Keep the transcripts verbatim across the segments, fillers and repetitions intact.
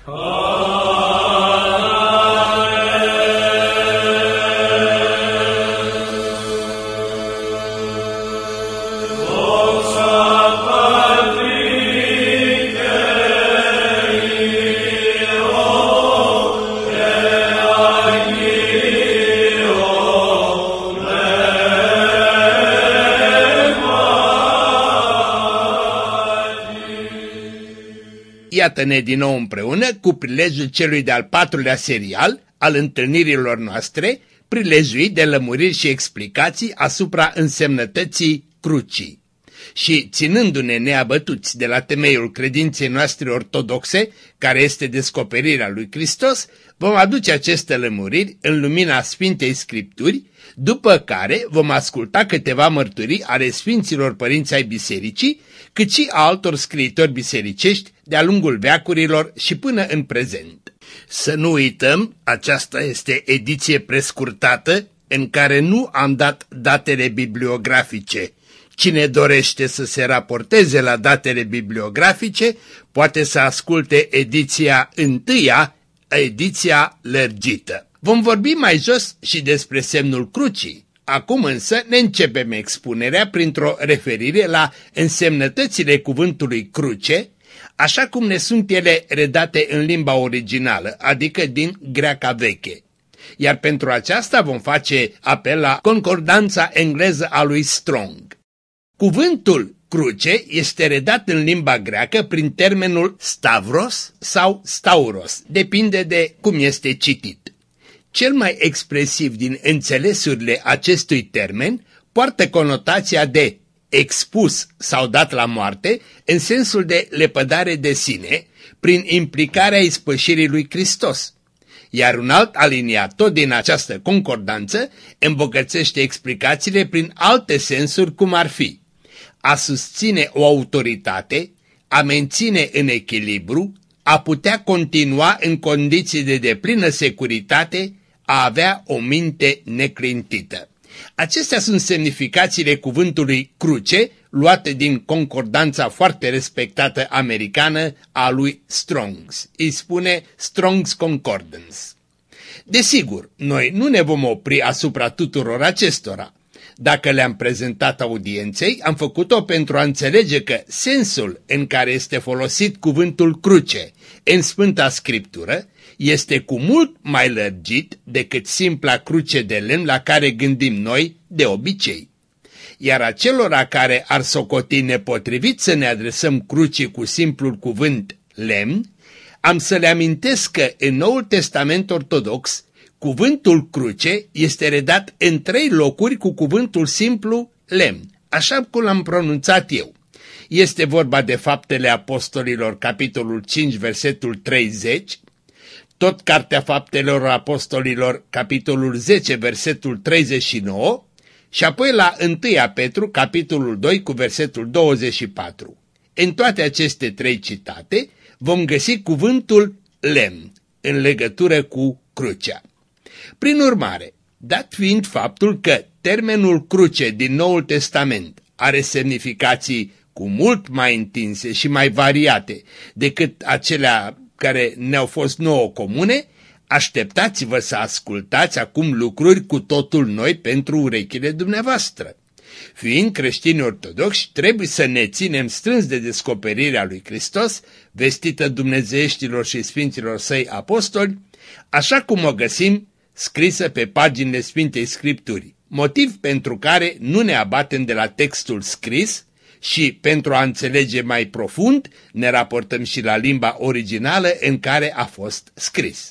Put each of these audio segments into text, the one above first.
Iată-ne din nou împreună cu prilejul celui de-al patrulea serial al întâlnirilor noastre, prilejuit de lămuriri și explicații asupra însemnătății crucii. Și ținându-ne neabătuți de la temeiul credinței noastre ortodoxe, care este descoperirea lui Hristos, vom aduce aceste lămuriri în lumina Sfintei Scripturi, după care vom asculta câteva mărturii ale Sfinților Părinți ai Bisericii, cât și a altor scriitori bisericești de-a lungul veacurilor și până în prezent. Să nu uităm, aceasta este ediție prescurtată în care nu am dat datele bibliografice. Cine dorește să se raporteze la datele bibliografice poate să asculte ediția întâia, ediția lărgită. Vom vorbi mai jos și despre semnul crucii. Acum însă ne începem expunerea printr-o referire la însemnătățile cuvântului cruce, așa cum ne sunt ele redate în limba originală, adică din greaca veche. Iar pentru aceasta vom face apel la concordanța engleză a lui Strong. Cuvântul cruce este redat în limba greacă prin termenul stavros sau stauros, depinde de cum este citit. Cel mai expresiv din înțelesurile acestui termen poartă conotația de expus sau dat la moarte în sensul de lepădare de sine, prin implicarea ispășirii lui Hristos. Iar un alt aliniat tot din această concordanță îmbogățește explicațiile prin alte sensuri, cum ar fi a susține o autoritate, a menține în echilibru, a putea continua în condiții de deplină securitate, a avea o minte neclintită. Acestea sunt semnificațiile cuvântului cruce, luate din concordanța foarte respectată americană a lui Strong's. Îi spune Strong's Concordance. Desigur, noi nu ne vom opri asupra tuturor acestora. Dacă le-am prezentat audienței, am făcut-o pentru a înțelege că sensul în care este folosit cuvântul cruce în Sfânta Scriptură este cu mult mai lărgit decât simpla cruce de lemn la care gândim noi de obicei. Iar acelora care ar socoti nepotrivit să ne adresăm crucii cu simplul cuvânt lemn, am să le amintesc că în Noul Testament ortodox cuvântul cruce este redat în trei locuri cu cuvântul simplu lemn, așa cum l-am pronunțat eu. Este vorba de Faptele Apostolilor, capitolul cinci, versetul treizeci, tot Cartea Faptelor Apostolilor, capitolul zece, versetul treizeci și nouă, și apoi la întâi Petru, capitolul doi, cu versetul douăzeci și patru. În toate aceste trei citate vom găsi cuvântul lemn în legătură cu crucea. Prin urmare, dat fiind faptul că termenul cruce din Noul Testament are semnificații cu mult mai întinse și mai variate decât acelea care ne-au fost nouă comune, așteptați-vă să ascultați acum lucruri cu totul noi pentru urechile dumneavoastră. Fiind creștini ortodoxi, trebuie să ne ținem strâns de descoperirea lui Hristos, vestită dumnezeieștilor și sfinților săi apostoli, așa cum o găsim scrisă pe paginile Sfintei Scripturii, motiv pentru care nu ne abatem de la textul scris și, pentru a înțelege mai profund, ne raportăm și la limba originală în care a fost scris.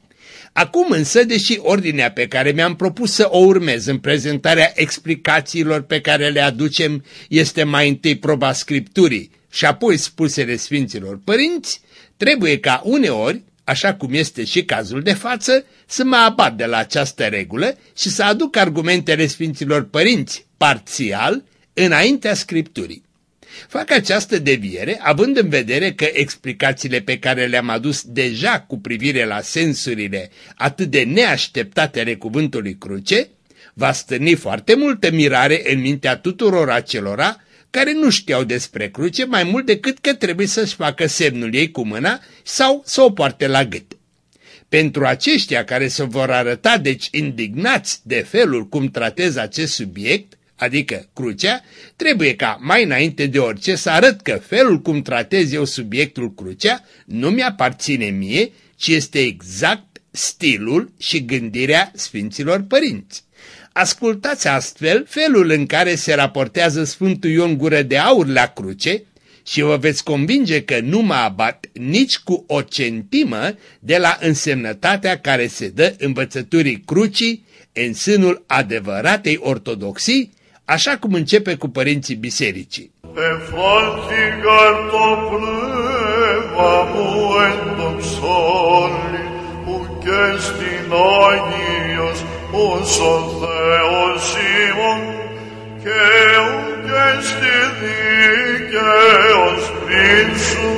Acum însă, deși ordinea pe care mi-am propus să o urmez în prezentarea explicațiilor pe care le aducem este mai întâi proba Scripturii și apoi spusele Sfinților Părinți, trebuie ca uneori, așa cum este și cazul de față, să mă abat de la această regulă și să aduc argumentele Sfinților Părinți parțial înaintea Scripturii. Fac această deviere având în vedere că explicațiile pe care le-am adus deja cu privire la sensurile atât de neașteptate ale cuvântului cruce va stârni foarte multă mirare în mintea tuturor acelora care nu știau despre cruce mai mult decât că trebuie să-și facă semnul ei cu mâna sau să o poarte la gât. Pentru aceștia care se vor arăta deci indignați de felul cum tratez acest subiect, adică crucea, trebuie ca mai înainte de orice să arăt că felul cum tratez eu subiectul crucea nu mi-aparține mie, ci este exact stilul și gândirea Sfinților Părinți. Ascultați astfel felul în care se raportează Sfântul Ion Gură de Aur la cruce și vă veți convinge că nu mă abat nici cu o centimă de la însemnătatea care se dă învățăturii crucii în sânul adevăratei ortodoxii, așa cum începe cu părinții bisericii. Pe faltigar to pleva muendum soli, ugestinaios, uson theos simon, che ugestiniceos prinsum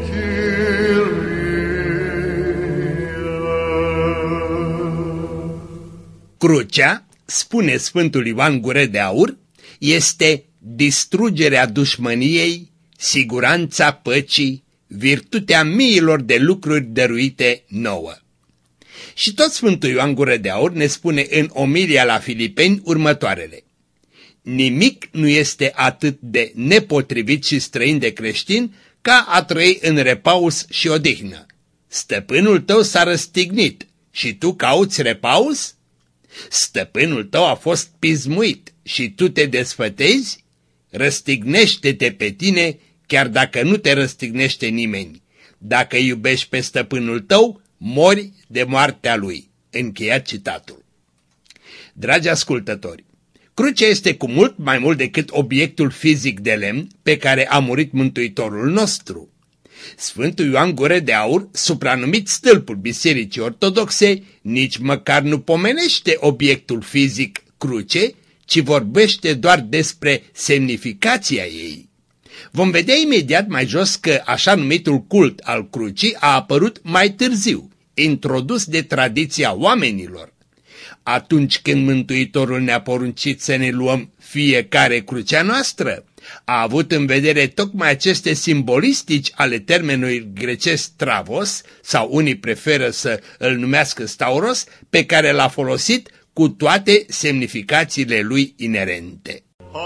Crucea, spune Sfântul Ioan Gură de Aur, este distrugerea dușmăniei, siguranța păcii, virtutea miilor de lucruri dăruite nouă. Și tot Sfântul Ioan Gură de Aur ne spune în omilia la Filipeni următoarele: nimic nu este atât de nepotrivit și străin de creștin ca a trăi în repaus și odihnă. Stăpânul tău s-a răstignit și tu cauți repaus? Stăpânul tău a fost pismuit și tu te desfătezi? Răstignește-te pe tine, chiar dacă nu te răstignește nimeni. Dacă iubești pe stăpânul tău, mori de moartea lui. Încheiat citatul. Dragi ascultători, crucea este cu mult mai mult decât obiectul fizic de lemn pe care a murit Mântuitorul nostru. Sfântul Ioan Gură de Aur, supranumit stâlpul Bisericii Ortodoxe, nici măcar nu pomenește obiectul fizic cruce, ci vorbește doar despre semnificația ei. Vom vedea imediat mai jos că așa numitul cult al crucii a apărut mai târziu, introdus de tradiția oamenilor. Atunci când Mântuitorul ne-a poruncit să ne luăm fiecare crucea noastră, a avut în vedere tocmai aceste simbolistici ale termenului grecesc travos, sau unii preferă să îl numească stauros, pe care l-a folosit cu toate semnificațiile lui inerente.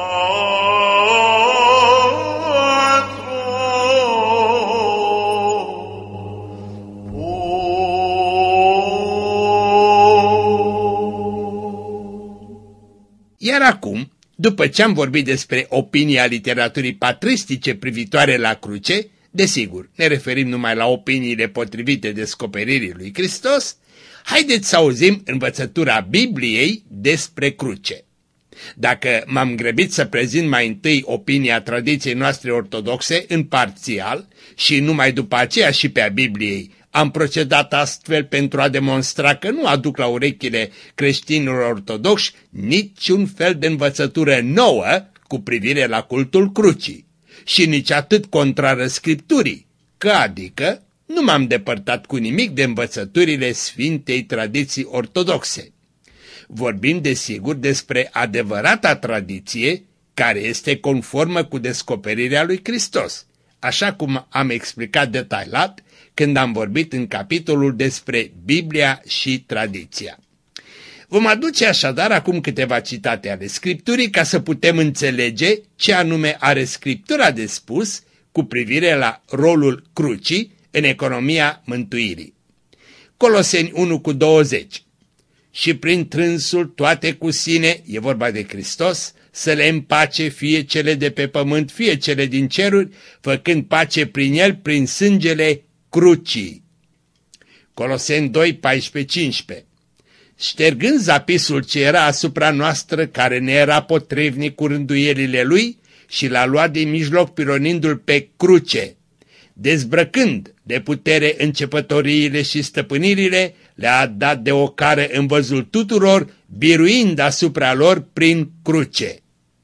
Iar acum, după ce am vorbit despre opinia literaturii patristice privitoare la cruce, desigur, ne referim numai la opiniile potrivite descoperirii lui Hristos, haideți să auzim învățătura Bibliei despre cruce. Dacă m-am grăbit să prezint mai întâi opinia tradiției noastre ortodoxe în parțial și numai după aceea și pe a Bibliei, am procedat astfel pentru a demonstra că nu aduc la urechile creștinilor ortodoxi niciun fel de învățătură nouă cu privire la cultul crucii și nici atât contrară Scripturii, că adică nu m-am depărtat cu nimic de învățăturile Sfintei Tradiții Ortodoxe. Vorbim desigur despre adevărata tradiție care este conformă cu descoperirea lui Hristos, așa cum am explicat detaliat când am vorbit în capitolul despre Biblia și tradiția. Vom aduce așadar acum câteva citate ale Scripturii ca să putem înțelege ce anume are Scriptura de spus cu privire la rolul crucii în economia mântuirii. Coloseni unu cu douăzeci. Și prin trânsul toate cu sine, e vorba de Hristos, să le împace fie cele de pe pământ, fie cele din ceruri, făcând pace prin el, prin sângele crucii. Coloseni doi, paisprezece cincisprezece. Ștergând zapisul ce era asupra noastră, care ne era potrivnic cu rânduielile lui, și l-a luat din mijloc pironindu-l pe cruce. Dezbrăcând de putere începătoriile și stăpânirile, le-a dat de ocară în văzul tuturor, biruind asupra lor prin cruce.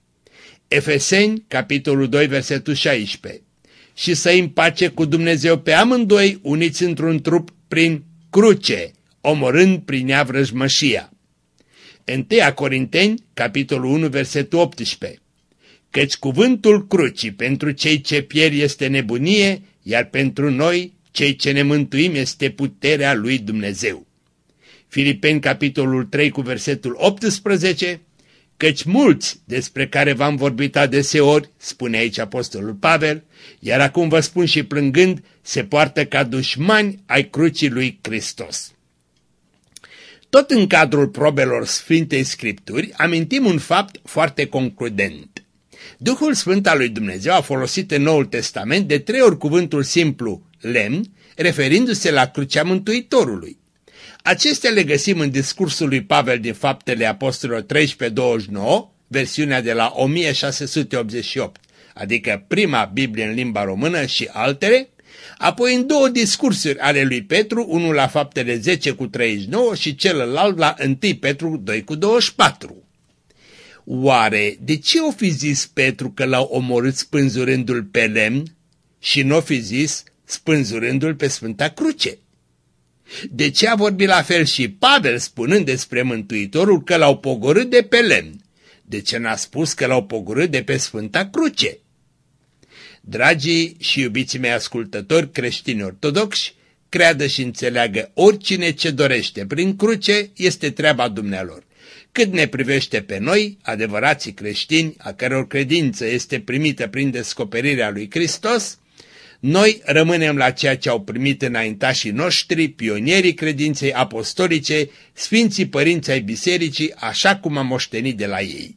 Efeseni, capitolul doi, versetul șaisprezece. Și să împace cu Dumnezeu pe amândoi, uniți într-un trup prin cruce, omorând prin ea vrăjmășia. întâi Corinteni, capitolul unu, versetul optsprezece. căci cuvântul crucii pentru cei ce pierd este nebunie, iar pentru noi, cei ce ne mântuim, este puterea lui Dumnezeu. Filipeni, capitolul trei, cu versetul optsprezece, căci mulți despre care v-am vorbit adeseori, spune aici apostolul Pavel, iar acum vă spun și plângând, se poartă ca dușmani ai crucii lui Hristos. Tot în cadrul probelor Sfintei Scripturi, amintim un fapt foarte concludent. Duhul Sfânt al lui Dumnezeu a folosit în Noul Testament de trei ori cuvântul simplu lemn, referindu-se la crucea Mântuitorului. Acestea le găsim în discursul lui Pavel din Faptele Apostolilor treisprezece douăzeci și nouă, versiunea de la o mie șase sute optzeci și opt, adică prima Biblie în limba română și altele, apoi în două discursuri ale lui Petru, unul la Faptele zece cu treizeci și nouă și celălalt la unu Petru doi cu douăzeci și patru. Oare de ce o fi zis Petru că l-au omorât spânzurându-l pe lemn și nu o fi zis spânzurându-l pe Sfânta Cruce? De ce a vorbit la fel și Pavel spunând despre Mântuitorul că l-au pogorât de pe lemn? De ce n-a spus că l-au pogorât de pe Sfânta Cruce? Dragii și iubiții mei ascultători creștini ortodoxi, creadă și înțeleagă oricine ce dorește prin cruce este treaba dumnealor. Cât ne privește pe noi, adevărații creștini, a căror credință este primită prin descoperirea lui Hristos, noi rămânem la ceea ce au primit înaintașii noștri, pionierii credinței apostolice, sfinții părinți ai bisericii, așa cum am moștenit de la ei.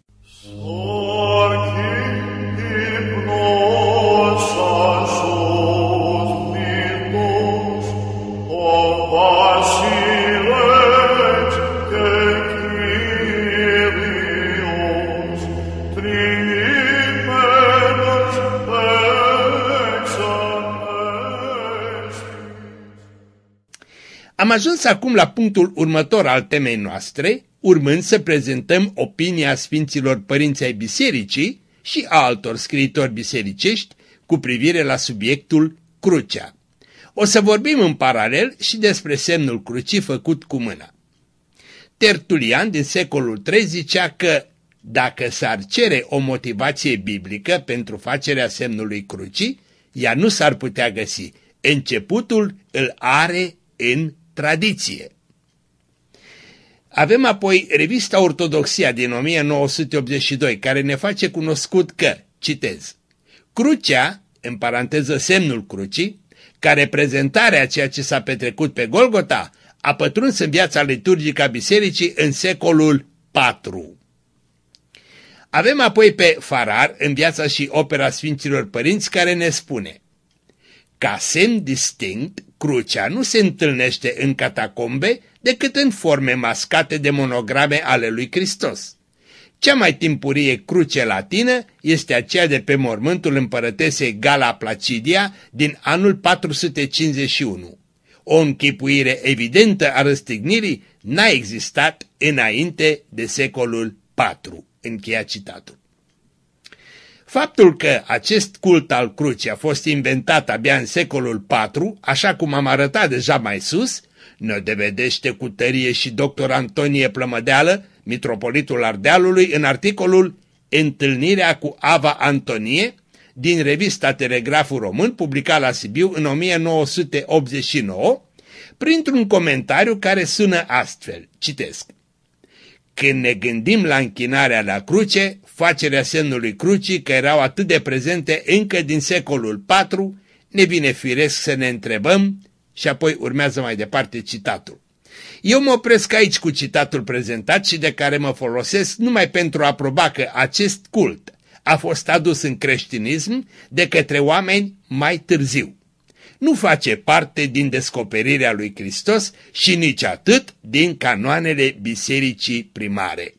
Am ajuns acum la punctul următor al temei noastre, urmând să prezentăm opinia Sfinților Părinți ai Bisericii și a altor scriitori bisericești cu privire la subiectul crucea. O să vorbim în paralel și despre semnul crucii făcut cu mâna. Tertulian din secolul trei zicea că dacă s-ar cere o motivație biblică pentru facerea semnului crucii, ea nu s-ar putea găsi. Începutul îl are în tradiție. Avem apoi revista Ortodoxia din o mie nouă sute optzeci și doi, care ne face cunoscut că, citez, crucea, în paranteză semnul crucii, ca reprezentare a ceea ce s-a petrecut pe Golgota, a pătruns în viața liturgică a bisericii în secolul patru. Avem apoi pe Farar în Viața și opera Sfinților Părinți, care ne spune: ca semn distinct, crucea nu se întâlnește în catacombe decât în forme mascate de monograme ale lui Hristos. Cea mai timpurie cruce latină este aceea de pe mormântul împărătesei Gala Placidia din anul patru sute cincizeci și unu. O închipuire evidentă a răstignirii n-a existat înainte de secolul patru. Încheia citatul. Faptul că acest cult al crucii a fost inventat abia în secolul patru, așa cum am arătat deja mai sus, ne dovedește cu tărie și doctor Antonie Plămădeală, mitropolitul Ardealului, în articolul Întâlnirea cu Ava Antonie, din revista Telegraful Român, publicat la Sibiu în o mie nouă sute optzeci și nouă, printr-un comentariu care sună astfel, citesc: când ne gândim la închinarea la cruce, facerea semnului crucii, că erau atât de prezente încă din secolul patru, ne vine firesc să ne întrebăm, și apoi urmează mai departe citatul. Eu mă opresc aici cu citatul prezentat și de care mă folosesc numai pentru a proba că acest cult a fost adus în creștinism de către oameni mai târziu. Nu face parte din descoperirea lui Hristos și nici atât din canoanele bisericii primare.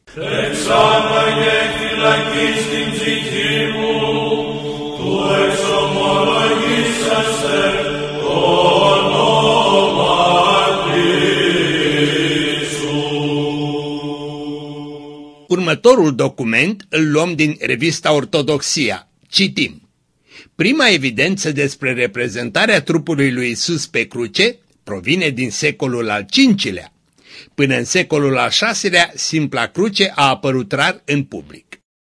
Următorul document îl luăm din revista Ortodoxia. Citim: prima evidență despre reprezentarea trupului lui Isus pe cruce provine din secolul al cincilea. Până în secolul al șaselea, simpla cruce a apărut rar în public.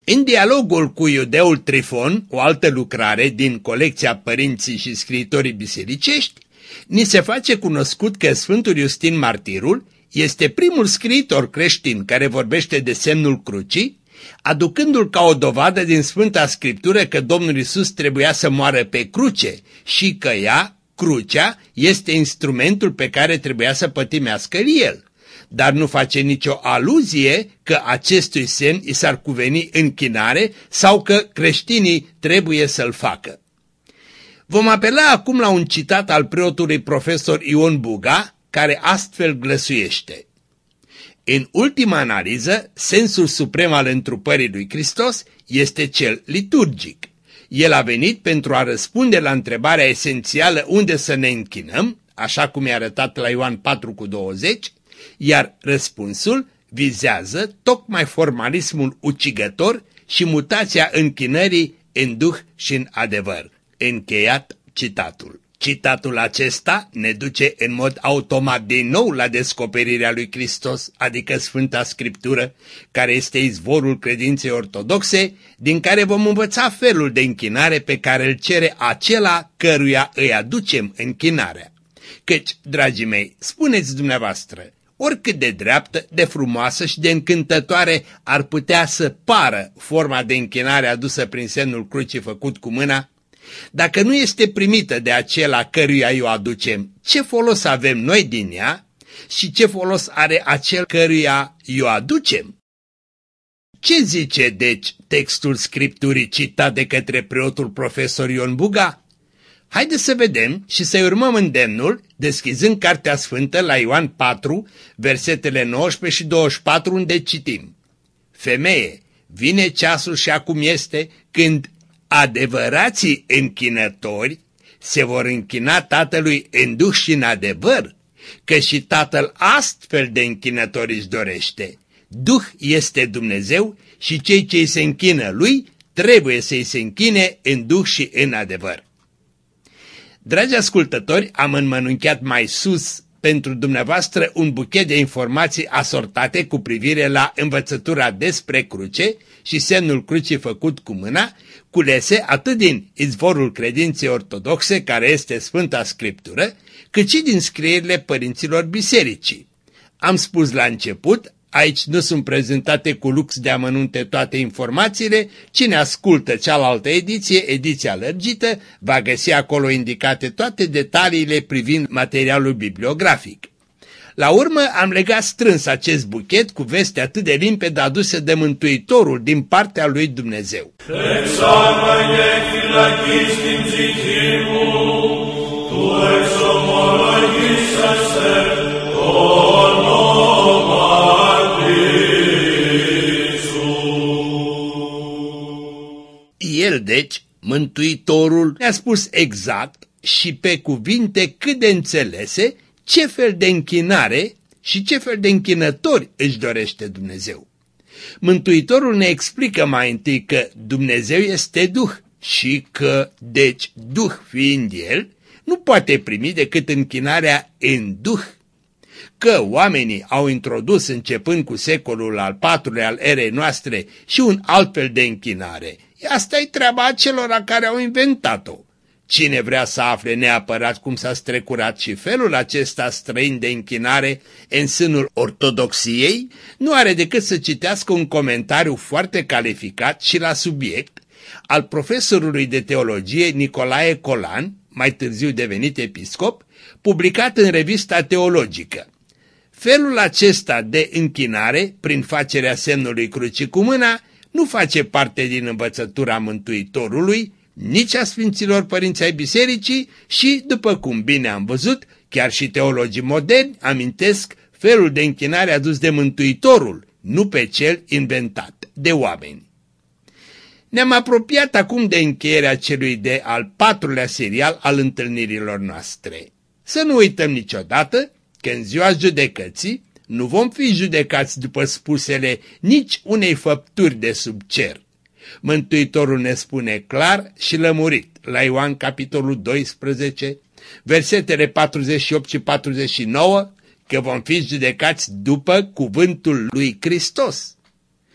În dialogul cu iudeul Trifon, o altă lucrare din colecția Părinții și Scriitorii Bisericești, ni se face cunoscut că Sfântul Iustin Martirul este primul scriitor creștin care vorbește de semnul crucii, aducându-l ca o dovadă din Sfânta Scriptură că Domnul Iisus trebuia să moară pe cruce și că ea, crucea, este instrumentul pe care trebuia să pătimească el. Dar nu face nicio aluzie că acestui semn i s-ar cuveni închinare sau că creștinii trebuie să-l facă. Vom apela acum la un citat al preotului profesor Ion Buga, care astfel glăsuiește: în ultima analiză, sensul suprem al întrupării lui Hristos este cel liturgic. El a venit pentru a răspunde la întrebarea esențială unde să ne închinăm, așa cum e arătat la Ioan patru cu douăzeci, iar răspunsul vizează tocmai formalismul ucigător și mutația închinării în duh și în adevăr. Încheiat citatul. Citatul acesta ne duce în mod automat din nou la descoperirea lui Hristos, adică Sfânta Scriptură, care este izvorul credinței ortodoxe, din care vom învăța felul de închinare pe care îl cere acela căruia îi aducem închinarea. Căci, dragii mei, spuneți dumneavoastră, oricât de dreaptă, de frumoasă și de încântătoare ar putea să pară forma de închinare adusă prin semnul crucii făcut cu mâna, dacă nu este primită de acela căruia îi o aducem, ce folos avem noi din ea și ce folos are acel căruia îi o aducem? Ce zice, deci, textul Scripturii citat de către preotul profesor Ion Buga? Haideți să vedem și să-i urmăm îndemnul, deschizând Cartea Sfântă la Ioan patru, versetele nouăsprezece și douăzeci și patru, unde citim: femeie, vine ceasul și acum este când adevărații închinători se vor închina Tatălui în duh și în adevăr, că și Tatăl astfel de închinători își dorește. Duh este Dumnezeu și cei ce îi se închină lui trebuie să îi se închine în duh și în adevăr. Dragi ascultători, am înmănunchiat mai sus pentru dumneavoastră un buchet de informații asortate cu privire la învățătura despre cruce și semnul crucii făcut cu mâna, culese atât din izvorul credinței ortodoxe, care este Sfânta Scriptură, cât și din scrierile părinților bisericii. Am spus la început, aici nu sunt prezentate cu lux de amănunte toate informațiile. Cine ascultă cealaltă ediție, ediția lărgită, va găsi acolo indicate toate detaliile privind materialul bibliografic. La urmă am legat strâns acest buchet cu veste atât de limpede aduse de Mântuitorul din partea lui Dumnezeu. El, deci, Mântuitorul, ne-a spus exact și pe cuvinte cât de înțelese ce fel de închinare și ce fel de închinători își dorește Dumnezeu. Mântuitorul ne explică mai întâi că Dumnezeu este Duh și că, deci, Duh fiind El, nu poate primi decât închinarea în Duh. Că oamenii au introdus începând cu secolul al patrulea al erei noastre și un alt fel de închinare, asta-i treaba acelora care au inventat-o. Cine vrea să afle neapărat cum s-a strecurat și felul acesta străin de închinare în sânul ortodoxiei, nu are decât să citească un comentariu foarte calificat și la subiect al profesorului de teologie Nicolae Colan, mai târziu devenit episcop, publicat în Revista Teologică. Felul acesta de închinare, prin facerea semnului crucii cu mâna, nu face parte din învățătura Mântuitorului, nici a Sfinților Părinți ai Bisericii și, după cum bine am văzut, chiar și teologii moderni amintesc felul de închinare adus de Mântuitorul, nu pe cel inventat de oameni. Ne-am apropiat acum de încheierea celui de al patrulea serial al întâlnirilor noastre. Să nu uităm niciodată că în ziua judecății nu vom fi judecați după spusele nici unei făpturi de sub cer. Mântuitorul ne spune clar și lămurit la Ioan capitolul doisprezece, versetele patruzeci și opt și patruzeci și nouă, că vom fi judecați după cuvântul lui Hristos.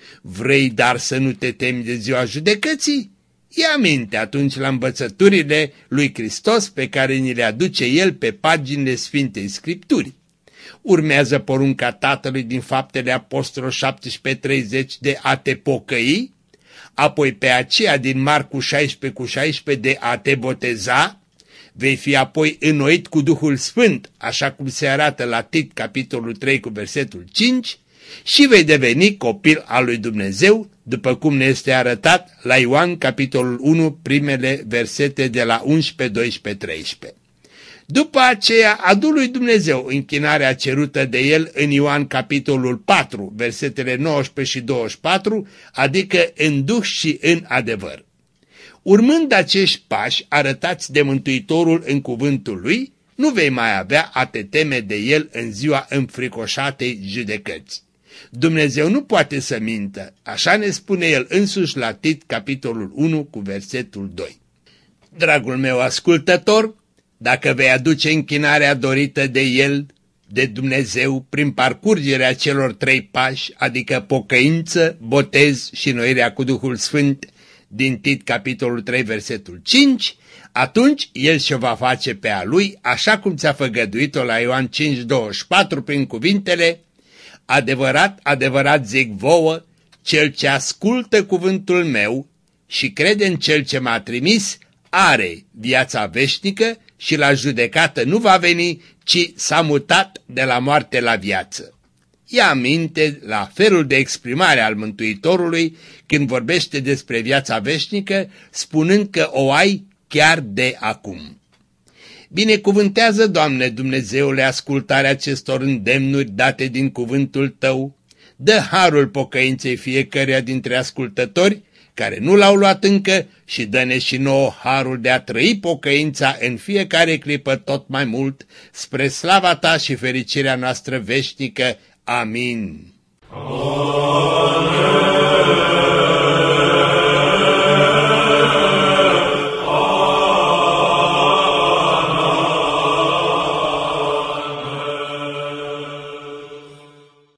Vrei dar să nu te temi de ziua judecății? Ia minte atunci la învățăturile lui Hristos pe care ni le aduce El pe paginile Sfintei Scripturii. Urmează porunca Tatălui din Faptele Apostolilor șaptesprezece treizeci de a te pocăi, apoi pe aceea din Marcu șaisprezece cu șaisprezece de a te boteza, vei fi apoi înnoit cu Duhul Sfânt, așa cum se arată la Tit, capitolul trei cu versetul cinci, și vei deveni copil al lui Dumnezeu, după cum ne este arătat la Ioan, capitolul unu, primele versete de la unsprezece, doisprezece, treisprezece. După aceea adu lui Dumnezeu închinarea cerută de el în Ioan, capitolul patru, versetele nouăsprezece și douăzeci și patru, adică în duh și în adevăr. Urmând acești pași arătați de Mântuitorul în cuvântul lui, nu vei mai avea a te teme de el în ziua înfricoșatei judecăți. Dumnezeu nu poate să mintă, așa ne spune el însuși la Tit, capitolul unu, cu versetul doi. Dragul meu ascultător, dacă vei aduce închinarea dorită de el, de Dumnezeu, prin parcurgerea celor trei pași, adică pocăință, botez și înnoirea cu Duhul Sfânt, din Tit, capitolul trei, versetul cinci, atunci el și-o va face pe a lui, așa cum ți-a făgăduit-o la Ioan cinci, douăzeci și patru, prin cuvintele: adevărat, adevărat zic vouă, cel ce ascultă cuvântul meu și crede în cel ce m-a trimis, are viața veșnică și la judecată nu va veni, ci s-a mutat de la moarte la viață. Ia aminte la felul de exprimare al Mântuitorului când vorbește despre viața veșnică, spunând că o ai chiar de acum. Binecuvântează, Doamne Dumnezeule, ascultarea acestor îndemnuri date din cuvântul Tău, dă harul pocăinței fiecăruia dintre ascultători care nu l-au luat încă și dă-ne și nouă harul de a trăi pocăința în fiecare clipă tot mai mult, spre slava Ta și fericirea noastră veșnică. Amin. Amin.